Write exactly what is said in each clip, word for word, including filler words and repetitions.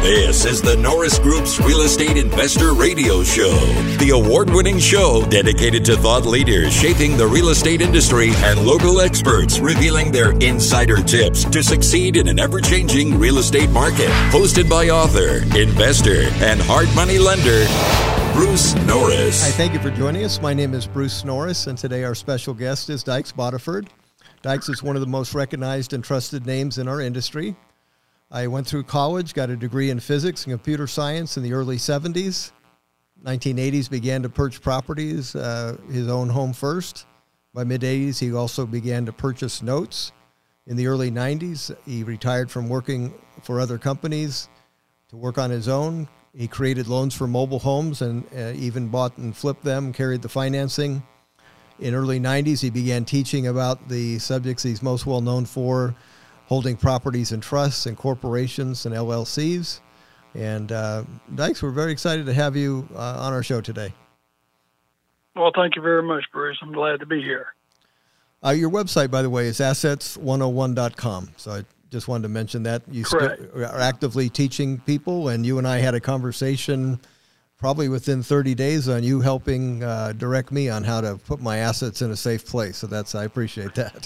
This is the Norris Group's Real Estate Investor Radio Show, the award-winning show dedicated to thought leaders shaping the real estate industry and local experts revealing their insider tips to succeed in an ever-changing real estate market. Hosted by author, investor, and hard money lender, Bruce Norris. Hi, thank you for joining us. My name is Bruce Norris, and today our special guest is Dykes Boddiford. Dykes is one of the most recognized and trusted names in our industry. I went through college, got a degree in physics and computer science in the early seventies. nineteen eighties, began to purchase properties, uh, his own home first. By mid-eighties, he also began to purchase notes. In the early nineties, he retired from working for other companies to work on his own. He created loans for mobile homes and uh, even bought and flipped them, carried the financing. In early nineties, he began teaching about the subjects he's most well known for, holding properties in trusts and corporations and L L Cs. And uh, Dykes, we're very excited to have you uh, on our show today. Well, thank you very much, Bruce. I'm glad to be here. Uh, your website, by the way, is assets one oh one dot com. So I just wanted to mention that. You st- are actively teaching people, and you and I had a conversation probably within thirty days on you helping uh, direct me on how to put my assets in a safe place. So that's, I appreciate that.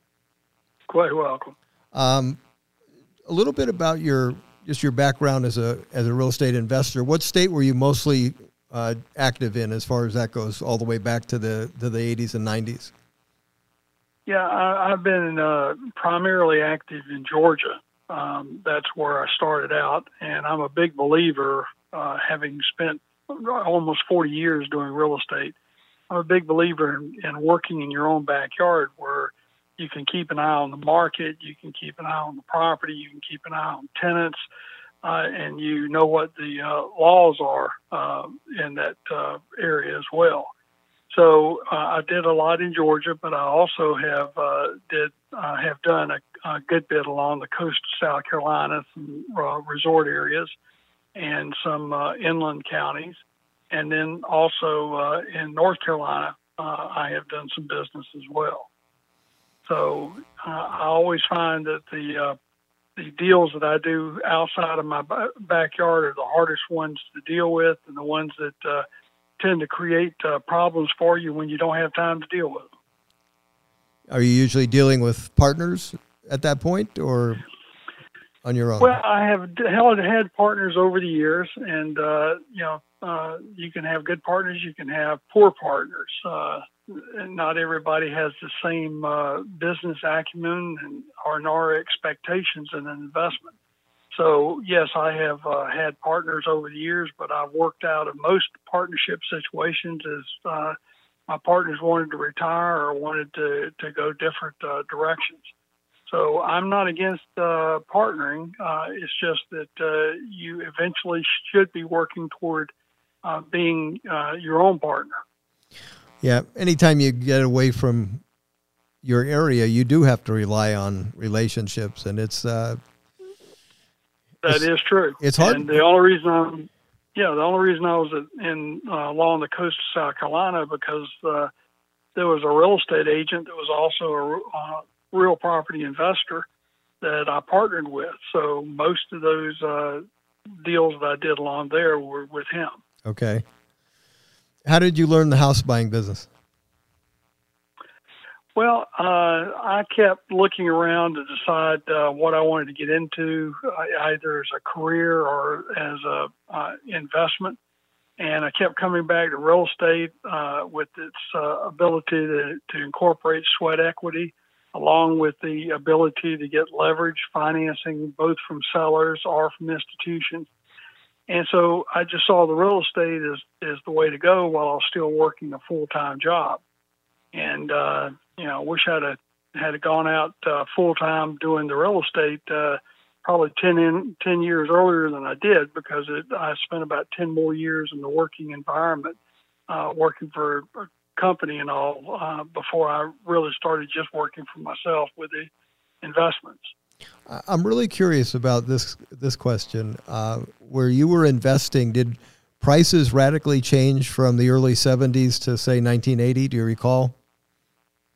Quite welcome. Um, a little bit about your just your background as a as a real estate investor. What state were you mostly uh, active in, as far as that goes, all the way back to the to the eighties and nineties? Yeah, I, I've been uh, primarily active in Georgia. Um, that's where I started out, and I'm a big believer, uh, having spent almost forty years doing real estate. I'm a big believer in, in working in your own backyard, where you can keep an eye on the market, you can keep an eye on the property, you can keep an eye on tenants, uh, and you know what the uh, laws are uh, in that uh, area as well. So uh, I did a lot in Georgia, but I also have uh, did uh, have done a, a good bit along the coast of South Carolina, some uh, resort areas, and some uh, inland counties, and then also uh, in North Carolina, uh, I have done some business as well. So uh, I always find that the uh, the deals that I do outside of my b- backyard are the hardest ones to deal with, and the ones that uh, tend to create uh, problems for you when you don't have time to deal with them. Are you usually dealing with partners at that point, or on your own? Well, I have held, had partners over the years, and uh, you know, uh, you can have good partners, you can have poor partners. Uh, and not everybody has the same uh, business acumen and or nor expectations in an investment. So yes, I have uh, had partners over the years, but I've worked out of most partnership situations as uh, my partners wanted to retire or wanted to, to go different uh, directions. So I'm not against uh, partnering. Uh, it's just that uh, you eventually should be working toward uh, being uh, your own partner. Yeah, anytime you get away from your area, you do have to rely on relationships, and it's uh, that it's, is true. It's hard. And the only reason I'm, yeah, the only reason I was in uh, along the coast of South Carolina because uh, there was a real estate agent that was also a uh, real property investor that I partnered with. So most of those uh, deals that I did along there were with him. Okay. How did you learn the house buying business? Well, uh, I kept looking around to decide uh, what I wanted to get into, uh, either as a career or as a uh, investment. And I kept coming back to real estate uh, with its uh, ability to, to incorporate sweat equity, along with the ability to get leverage financing both from sellers or from institutions. And so I just saw the real estate as, as the way to go while I was still working a full-time job. And, uh, you know, I wish I'd have, had gone out uh, full-time doing the real estate uh, probably ten, in, ten years earlier than I did, because it, I spent about ten more years in the working environment, uh, working for a company and all, uh, before I really started just working for myself with the investments. I'm really curious about this this question. Uh, where you were investing, did prices radically change from the early seventies to, say, nineteen eighty? Do you recall?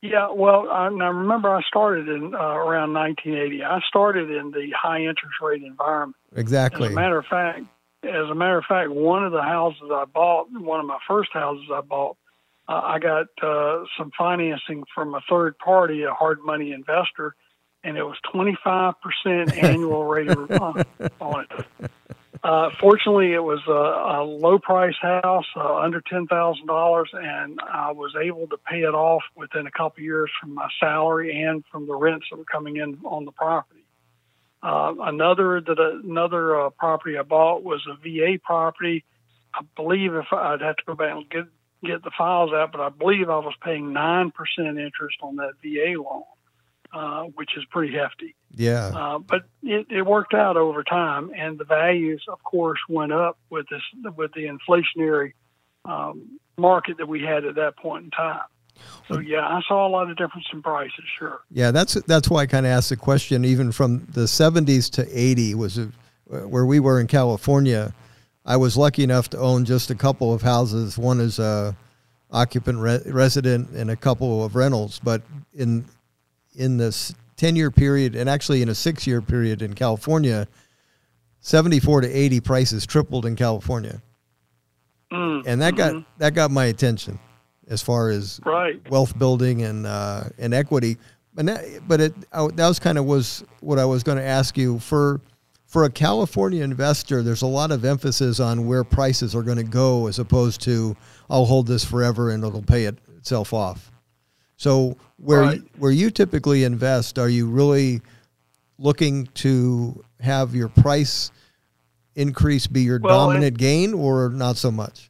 Yeah, well, I, I remember I started in uh, around nineteen eighty. I started in the high interest rate environment. Exactly. As a matter of fact, as a matter of fact, one of the houses I bought, one of my first houses I bought, uh, I got uh, some financing from a third party, a hard money investor, and it was twenty-five percent annual rate of return on it. Uh, fortunately, it was a, a low-price house, uh, under ten thousand dollars, and I was able to pay it off within a couple of years from my salary and from the rents that were coming in on the property. Uh, another that uh, another uh, property I bought was a V A property. I believe if I, I'd have to go back and get get the files out, but I believe I was paying nine percent interest on that V A loan, uh, which is pretty hefty. Yeah. Uh, but it, it worked out over time, and the values, of course, went up with this with the inflationary um, market that we had at that point in time. So yeah, I saw a lot of difference in prices. Sure. Yeah, that's that's why I kind of asked the question. Even from the seventies to eighty was a, where we were in California. I was lucky enough to own just a couple of houses. One is a occupant re- resident and a couple of rentals. But in in this ten-year period, and actually in a six-year period in California, seventy-four to eighty prices tripled in California, mm, and that mm-hmm. got that got my attention as far as right. wealth building and uh, and equity. And that, but it I, that was kind of was what I was going to ask you for. For a California investor, there's a lot of emphasis on where prices are going to go as opposed to I'll hold this forever and it'll pay it, itself off. So where right. you, where you typically invest, are you really looking to have your price increase be your well, dominant it, gain or not so much?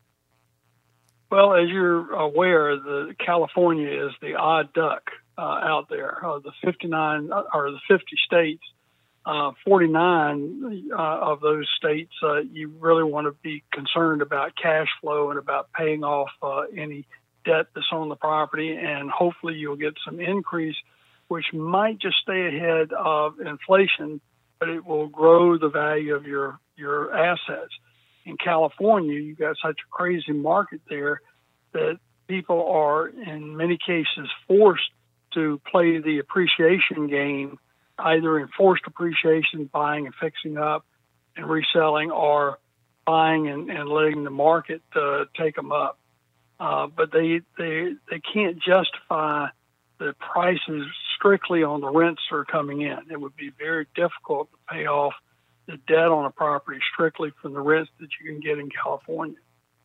Well, as you're aware, the California is the odd duck uh, out there. Uh, the fifty-nine or the fifty states. Uh, forty-nine uh, of those states, uh, you really want to be concerned about cash flow and about paying off uh, any debt that's on the property, and hopefully you'll get some increase, which might just stay ahead of inflation, but it will grow the value of your, your assets. In California, you've got such a crazy market there that people are, in many cases, forced to play the appreciation game, either in forced appreciation, buying and fixing up and reselling, or buying and, and letting the market uh, take them up. Uh, but they, they they can't justify the prices strictly on the rents that are coming in. It would be very difficult to pay off the debt on a property strictly from the rents that you can get in California.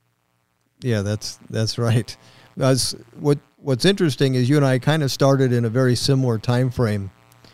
Yeah, that's that's right. That's what what's interesting is you and I kind of started in a very similar time frame.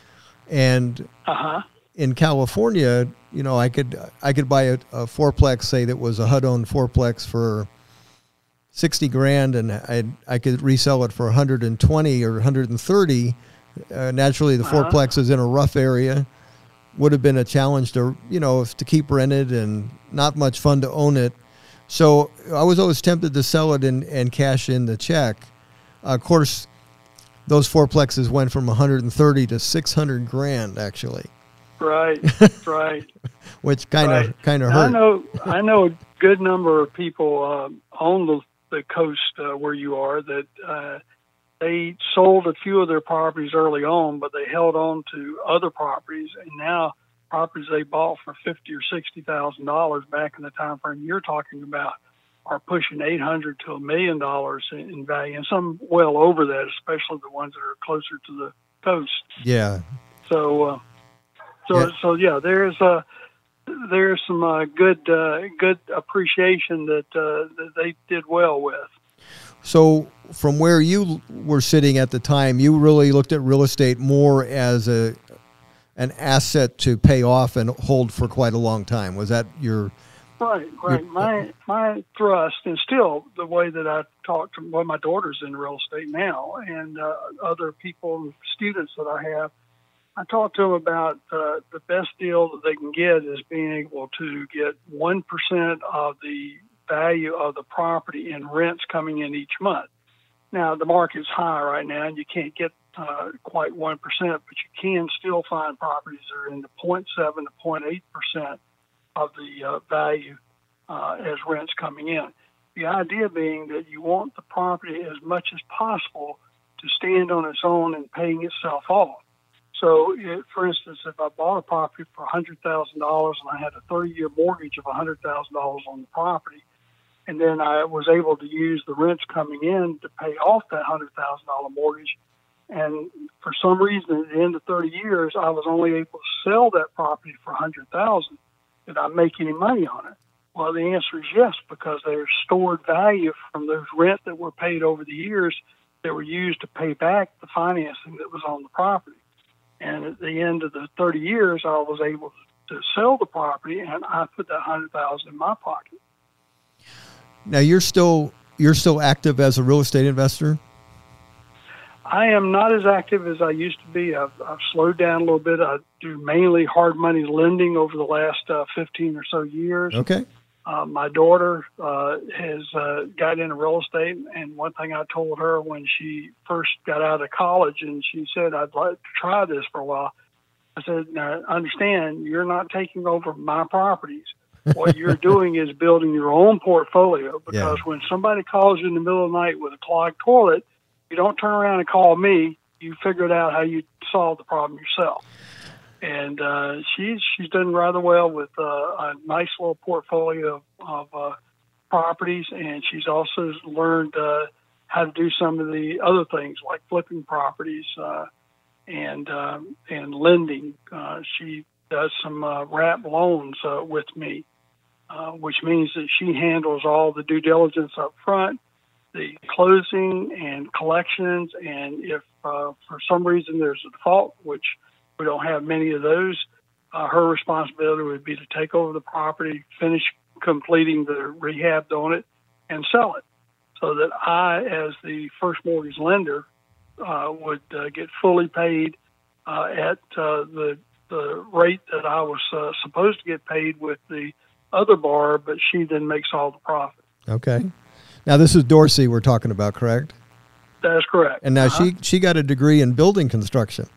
And uh-huh. in California, you know, I could I could buy a, a fourplex, say that was a H U D-owned fourplex for sixty grand, and I I could resell it for one hundred twenty or one hundred thirty. Uh, naturally, the uh-huh. fourplex is in a rough area. Would have been a challenge to you know to keep rented and not much fun to own it. So I was always tempted to sell it and, and cash in the check. Uh, of course. Those fourplexes went from one hundred thirty to six hundred grand, actually. Right, right. Which kind of right. kind of hurt. I know, I know a good number of people uh, on the, the coast uh, where you are that uh, they sold a few of their properties early on, but they held on to other properties, and now properties they bought for fifty or sixty thousand dollars back in the time frame you're talking about are pushing eight hundred to a million dollars in value, and some well over that, especially the ones that are closer to the coast. Yeah. So, uh, so, yeah. so yeah, there's uh, there's some uh, good uh, good appreciation that uh, that they did well with. So, from where you were sitting at the time, you really looked at real estate more as a an asset to pay off and hold for quite a long time. Was that your Right, right. My my thrust, and still the way that I talk to well, my daughter's in real estate now, and uh, other people, students that I have, I talk to them about uh, the best deal that they can get is being able to get one percent of the value of the property in rents coming in each month. Now, the market's high right now, and you can't get uh, quite one percent, but you can still find properties that are in the zero point seven to zero point eight percent of the uh, value uh, as rents coming in. The idea being that you want the property as much as possible to stand on its own and paying itself off. So, it, for instance, if I bought a property for one hundred thousand dollars and I had a thirty-year mortgage of one hundred thousand dollars on the property, and then I was able to use the rents coming in to pay off that one hundred thousand dollars mortgage, and for some reason at the end of thirty years, I was only able to sell that property for one hundred thousand dollars, did I make any money on it? Well, the answer is yes, because there's stored value from those rent that were paid over the years that were used to pay back the financing that was on the property. And at the end of the thirty years, I was able to sell the property, and I put that one hundred thousand dollars in my pocket. Now you're still you're still active as a real estate investor? I am not as active as I used to be. I've, I've slowed down a little bit. I do mainly hard money lending over the last uh, fifteen or so years. Okay. Uh, my daughter uh, has uh, got into real estate, and one thing I told her when she first got out of college, and she said, I'd like to try this for a while. I said, now, understand, you're not taking over my properties. What you're doing is building your own portfolio, because yeah. when somebody calls you in the middle of the night with a clogged toilet, you don't turn around and call me. You figured out how you solve the problem yourself. And uh, she's she's done rather well with uh, a nice little portfolio of uh, properties, and she's also learned uh, how to do some of the other things like flipping properties uh, and um, and lending. Uh, she does some uh, wrap loans uh, with me, uh, which means that she handles all the due diligence up front, the closing and collections, and if uh, for some reason there's a default, which we don't have many of those, uh, her responsibility would be to take over the property, finish completing the rehab on it, and sell it, so that I, as the first mortgage lender, uh, would uh, get fully paid uh, at uh, the the rate that I was uh, supposed to get paid with the other borrower, but she then makes all the profit. Okay. Now, this is Dorsey we're talking about, correct? That is correct. And now uh-huh. she she got a degree in building construction.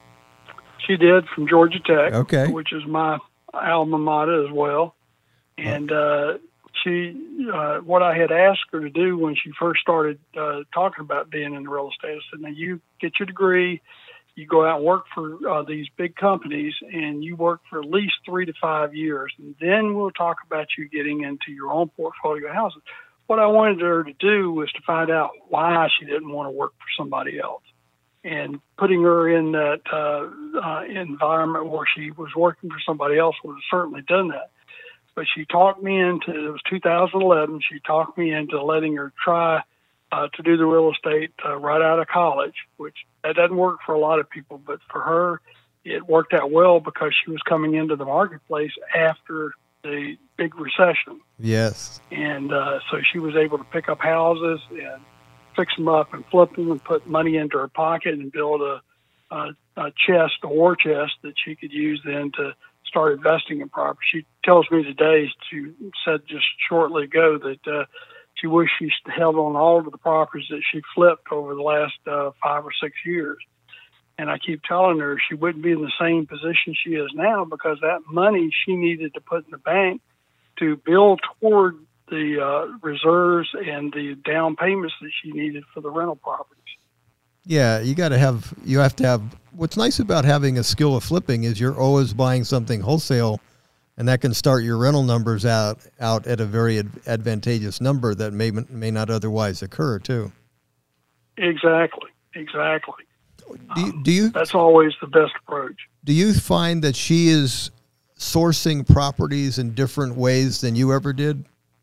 She did, from Georgia Tech, okay. which is my alma mater as well. And uh, she, uh, what I had asked her to do when she first started uh, talking about being in real estate, I said, now you get your degree, you go out and work for uh, these big companies, and you work for at least three to five years, and then we'll talk about you getting into your own portfolio houses. What I wanted her to do was to find out why she didn't want to work for somebody else. And putting her in that uh, uh, environment where she was working for somebody else would have certainly done that. But she talked me into, it was two thousand eleven, she talked me into letting her try uh, to do the real estate uh, right out of college, which that doesn't work for a lot of people. But for her, it worked out well because she was coming into the marketplace after the big recession. Yes. And uh, so she was able to pick up houses and fix them up and flip them and put money into her pocket and build a, a, a chest, a war chest that she could use then to start investing in property. She tells me today, she said just shortly ago that uh, she wished she held on all of the properties that she flipped over the last uh, five or six years. And I keep telling her she wouldn't be in the same position she is now because that money she needed to put in the bank to build toward the uh, reserves and the down payments that she needed for the rental properties. Yeah, you got to have, you have to have, what's nice about having a skill of flipping is you're always buying something wholesale, and that can start your rental numbers out, out at a very ad- advantageous number that may, may not otherwise occur too. Exactly, exactly. Do you, do you, That's always the best approach. Do you find that she is sourcing properties in different ways than you ever did?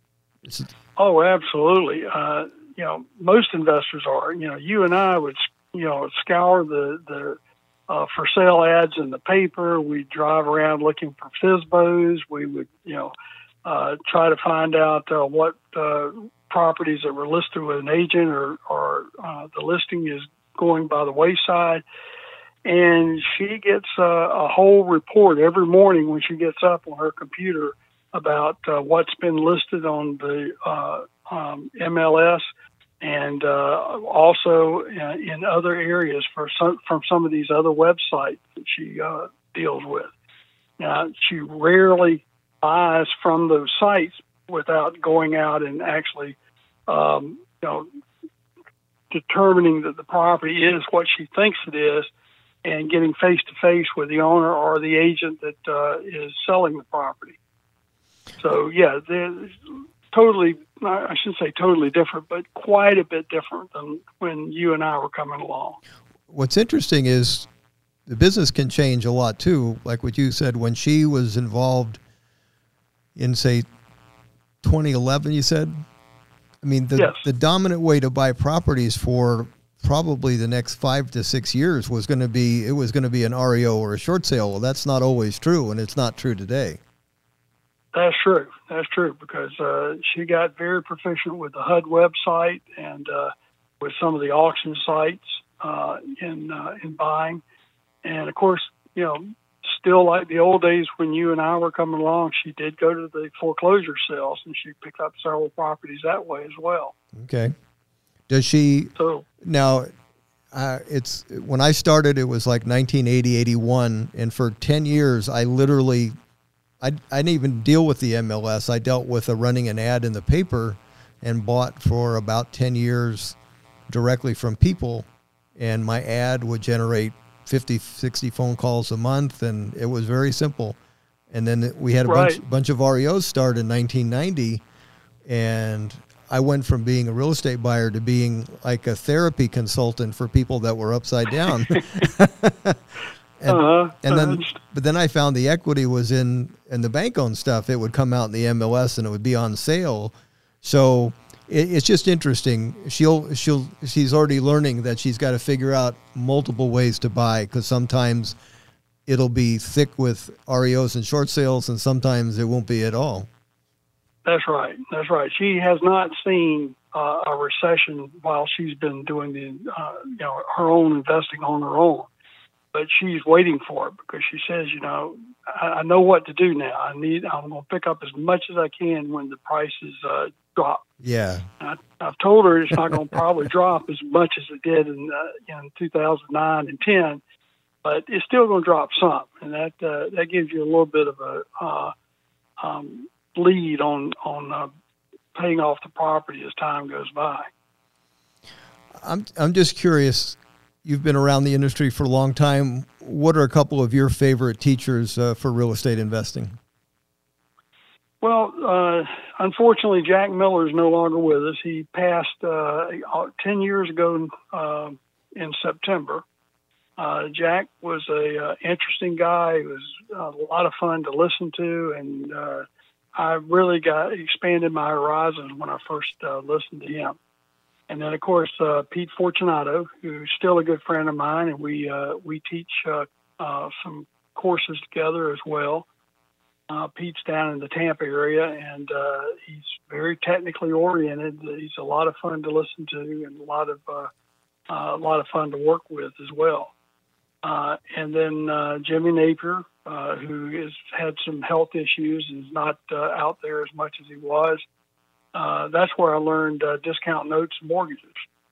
Oh, absolutely. Uh, you know, most investors are. You know, you and I would, you know, scour the the uh, for sale ads in the paper. We'd drive around looking for F S B Os. We would, you know, uh, try to find out uh, what uh, properties that were listed with an agent or, or uh, the listing is going by the wayside. And she gets uh, a whole report every morning when she gets up on her computer about uh, what's been listed on the uh, um, M L S and uh, also in other areas for some, from some of these other websites that she uh, deals with. Now, she rarely buys from those sites without going out and actually, um, you know, determining that the property is what she thinks it is, and getting face to face with the owner or the agent that uh, is selling the property. So yeah, they're totally, I shouldn't say totally different, but quite a bit different than when you and I were coming along. What's interesting is the business can change a lot too. Like what you said, when she was involved in, say, twenty eleven, you said? I mean, the, yes. the dominant way to buy properties for probably the next five to six years was going to be, it was going to be an R E O or a short sale. Well, that's not always true, and it's not true today. That's true. That's true, because uh, she got very proficient with the H U D website and uh, with some of the auction sites uh, in uh, in buying. And, of course, you know, still like the old days when you and I were coming along, she did go to the foreclosure sales, and she picked up several properties that way as well. Okay. Does she so, now? Uh, it's when I started, it was like nineteen eighty, eighty-one, and for ten years, I literally, I I didn't even deal with the M L S. I dealt with a running an ad in the paper, and bought for about ten years directly from people, and my ad would generate fifty, sixty phone calls a month, and it was very simple. And then we had a right. bunch, bunch of R E Os start in nineteen ninety, and I went from being a real estate buyer to being like a therapy consultant for people that were upside down. and, uh-huh. and then, but then I found the equity was in, in the bank-owned stuff. It would come out in the M L S and it would be on sale. So it, it's just interesting. She'll, she'll, she's already learning that she's got to figure out multiple ways to buy, because sometimes it'll be thick with R E Os and short sales, and sometimes it won't be at all. That's right. That's right. She has not seen uh, a recession while she's been doing the, uh, you know, her own investing on her own. But she's waiting for it, because she says, you know, I, I know what to do now. I need. I'm going to pick up as much as I can when the prices uh, drop. Yeah. I, I've told her it's not going to probably drop as much as it did in uh, in two thousand nine and ten, but it's still going to drop some, and that uh, that gives you a little bit of a uh, um, lead on on uh, paying off the property as time goes by. I'm I'm just curious. You've been around the industry for a long time. What are a couple of your favorite teachers uh, for real estate investing? Well, uh, unfortunately, Jack Miller is no longer with us. He passed uh, ten years ago uh, in September. Uh, Jack was a uh, interesting guy. He was a lot of fun to listen to, and uh, I really got expanded my horizons when I first uh, listened to him. And then, of course, uh, Pete Fortunato, who's still a good friend of mine, and we uh, we teach uh, uh, some courses together as well. Uh, Pete's down in the Tampa area, and uh, he's very technically oriented. He's a lot of fun to listen to, and a lot of uh, uh, a lot of fun to work with as well. Uh, and then uh, Jimmy Napier, uh, who has had some health issues and is not uh, out there as much as he was. Uh, that's where I learned uh, discount notes and mortgages.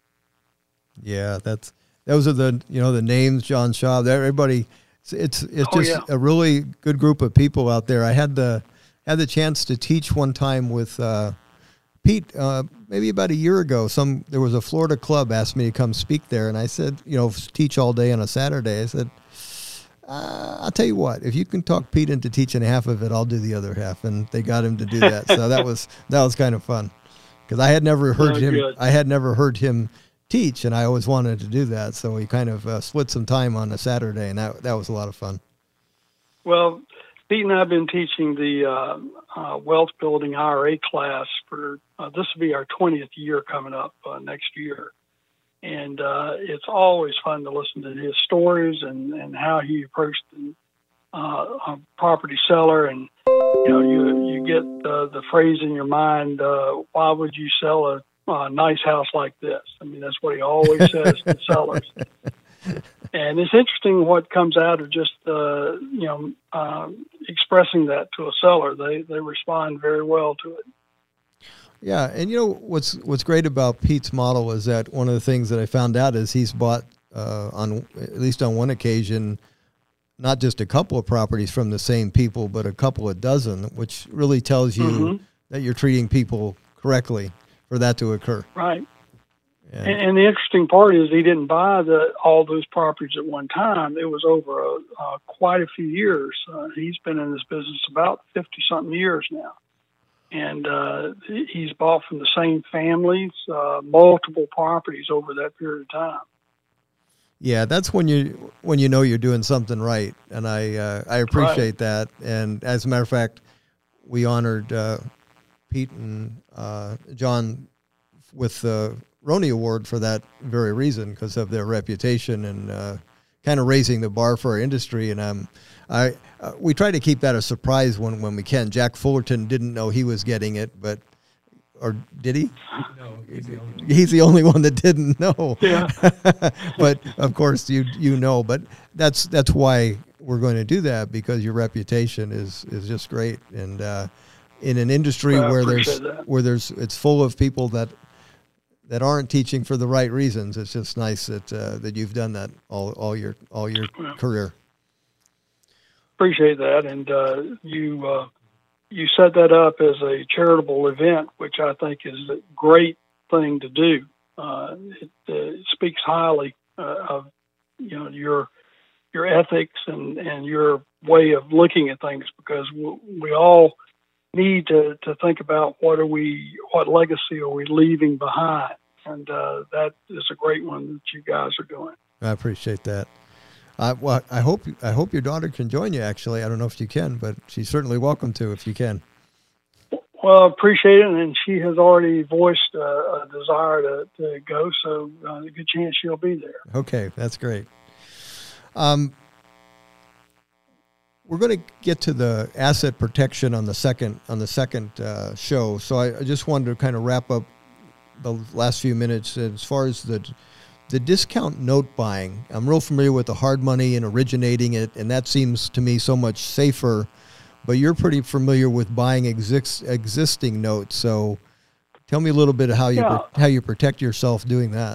Yeah, that's those are the you know the names, John Shaw. Everybody, it's it's, it's oh, just yeah. a really good group of people out there. I had the had the chance to teach one time with uh, Pete, uh, maybe about a year ago. Some there was a Florida club asked me to come speak there, and I said, you know, teach all day on a Saturday. I said, uh, I'll tell you what, if you can talk Pete into teaching half of it, I'll do the other half. And they got him to do that. So that was, that was kind of fun, because I had never heard oh, him, good. I had never heard him teach, and I always wanted to do that. So we kind of uh, split some time on a Saturday, and that, that was a lot of fun. Well, Pete and I have been teaching the uh, uh, wealth building I R A class for, uh, this will be our twentieth year coming up uh, next year. And uh, it's always fun to listen to his stories and, and how he approached the, uh, a property seller. And, you know, you you get uh, the phrase in your mind, uh, why would you sell a, a nice house like this? I mean, that's what he always says to sellers. And it's interesting what comes out of just, uh, you know, uh, expressing that to a seller. They, they respond very well to it. Yeah, and you know what's what's great about Pete's model is that one of the things that I found out is he's bought uh, on at least on one occasion, not just a couple of properties from the same people, but a couple of dozen, which really tells you mm-hmm. that you're treating people correctly for that to occur. Right. And, and the interesting part is he didn't buy the all those properties at one time. It was over a, uh, quite a few years. Uh, he's been in this business about fifty-something years now. And uh, he's bought from the same families, uh, multiple properties over that period of time. Yeah, that's when you when you know you're doing something right, and I uh, I appreciate right. that. And as a matter of fact, we honored uh, Pete and uh, John with the Roney Award for that very reason, because of their reputation and uh, kind of raising the bar for our industry. And um, I uh, we try to keep that a surprise when, when we can. Jack Fullerton didn't know he was getting it, but or did he? No, he's the only one. He's the only one that didn't know. Yeah. But of course you you know. But that's that's why we're going to do that, because your reputation is is just great. And uh, in an industry well, where there's that. where there's it's full of people that that aren't teaching for the right reasons, it's just nice that uh, that you've done that all all your all your well, career. Appreciate that, and uh, you. Uh, You set that up as a charitable event, which I think is a great thing to do. Uh, it, uh, it speaks highly uh, of you know your your ethics and, and your way of looking at things, because we, we all need to, to think about what are we what legacy are we leaving behind, and uh, that is a great one that you guys are doing. I appreciate that. Uh, well, I hope I hope your daughter can join you. Actually, I don't know if you can, but she's certainly welcome to if you can. Well, I appreciate it, and she has already voiced uh, a desire to, to go, so uh, there's a good chance she'll be there. Okay, that's great. Um, we're going to get to the asset protection on the second on the second uh, show, so I, I just wanted to kind of wrap up the last few minutes as far as the. The discount note buying. I'm real familiar with the hard money and originating it, and that seems to me so much safer. But you're pretty familiar with buying exist, existing notes. So tell me a little bit of how you yeah. how you protect yourself doing that.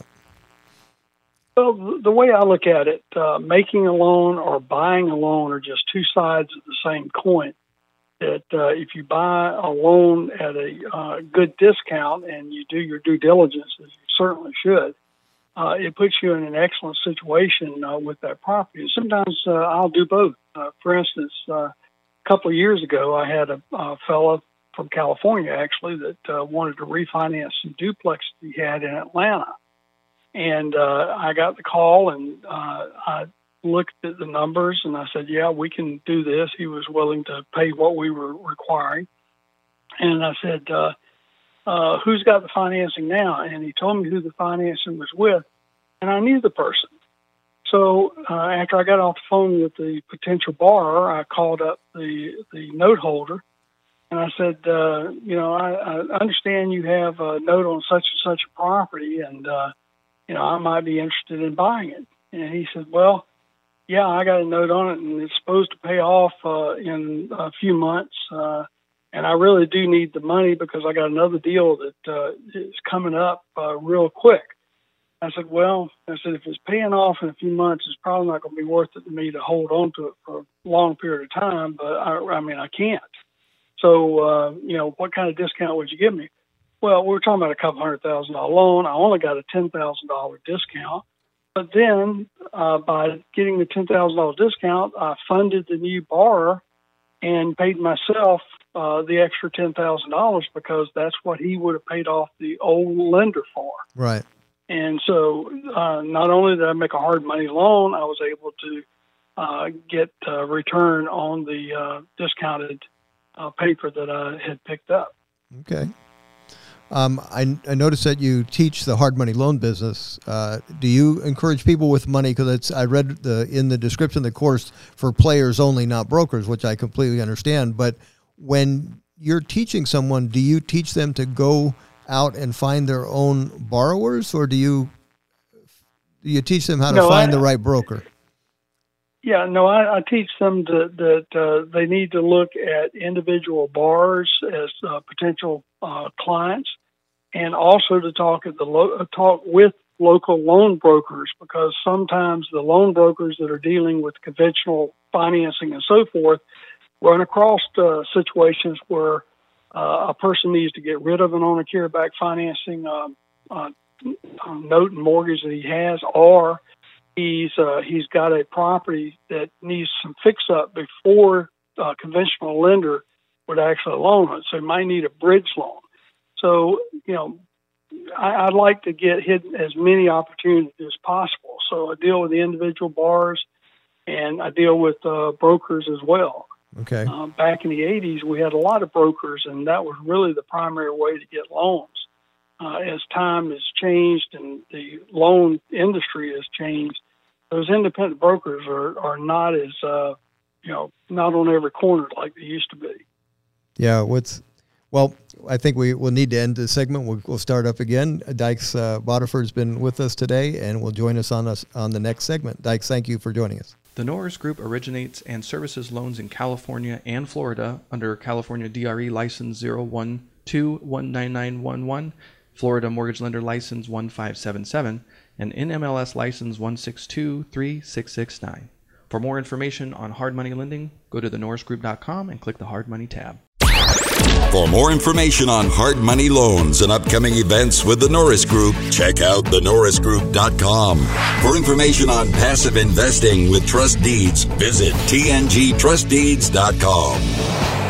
Well, the way I look at it, uh, making a loan or buying a loan are just two sides of the same coin. That uh, if you buy a loan at a uh, good discount and you do your due diligence, as you certainly should, Uh, it puts you in an excellent situation uh, with that property. And sometimes uh, I'll do both. Uh, for instance, uh, a couple of years ago, I had a, a fellow from California, actually, that uh, wanted to refinance some duplexes he had in Atlanta. And uh, I got the call, and uh, I looked at the numbers, and I said, yeah, we can do this. He was willing to pay what we were requiring. And I said, uh, Uh, who's got the financing now? And he told me who the financing was with, and I knew the person. So uh, after I got off the phone with the potential borrower, I called up the, the note holder, and I said, uh, you know, I, I understand you have a note on such and such a property, and, uh, you know, I might be interested in buying it. And he said, well, yeah, I got a note on it, and it's supposed to pay off uh, in a few months. Uh, And I really do need the money because I got another deal that uh, is coming up uh, real quick. I said, well, I said, if it's paying off in a few months, it's probably not going to be worth it to me to hold on to it for a long period of time. But I, I mean, I can't. So, uh, you know, what kind of discount would you give me? Well, we were talking about a couple hundred thousand dollar loan. I only got a ten thousand dollar discount. But then uh, by getting the ten thousand dollar discount, I funded the new borrower and paid myself uh, the extra ten thousand dollars because that's what he would have paid off the old lender for. Right. And so uh, not only did I make a hard money loan, I was able to uh, get a return on the uh, discounted uh, paper that I had picked up. Okay. Um, I, I noticed that you teach the hard money loan business. Uh, do you encourage people with money? Because it's I read the in the description of the course for players only, not brokers, which I completely understand. But when you're teaching someone, do you teach them to go out and find their own borrowers, or do you do you teach them how to no, find I, the right broker? Yeah, no, I, I teach them to, that uh, they need to look at individual borrowers as uh, potential uh, clients, and also to talk at the lo- talk with local loan brokers, because sometimes the loan brokers that are dealing with conventional financing and so forth run across uh, situations where uh, a person needs to get rid of an owner carryback financing uh, uh, note and mortgage that he has, or he's uh, he's got a property that needs some fix up before a conventional lender would actually loan it. So he might need a bridge loan. So, you know, I, I'd like to get hit as many opportunities as possible. So I deal with the individual bars, and I deal with uh, brokers as well. Okay. Uh, back in the eighties, we had a lot of brokers, and that was really the primary way to get loans. Uh, as time has changed and the loan industry has changed, those independent brokers are, are not as, uh, you know, not on every corner like they used to be. Yeah. What's, well, I think we will need to end this segment. We'll, we'll start up again. Dykes uh, Boddiford has been with us today and will join us on us on the next segment. Dykes, thank you for joining us. The Norris Group originates and services loans in California and Florida under California D R E license zero one two one nine nine one one, Florida Mortgage Lender license one five seven seven, and N M L S license one six two three six six nine. For more information on hard money lending, go to the norris group dot com and click the Hard Money tab. For more information on hard money loans and upcoming events with the Norris Group, check out the norris group dot com. For information on passive investing with trust deeds, visit t n g trust deeds dot com.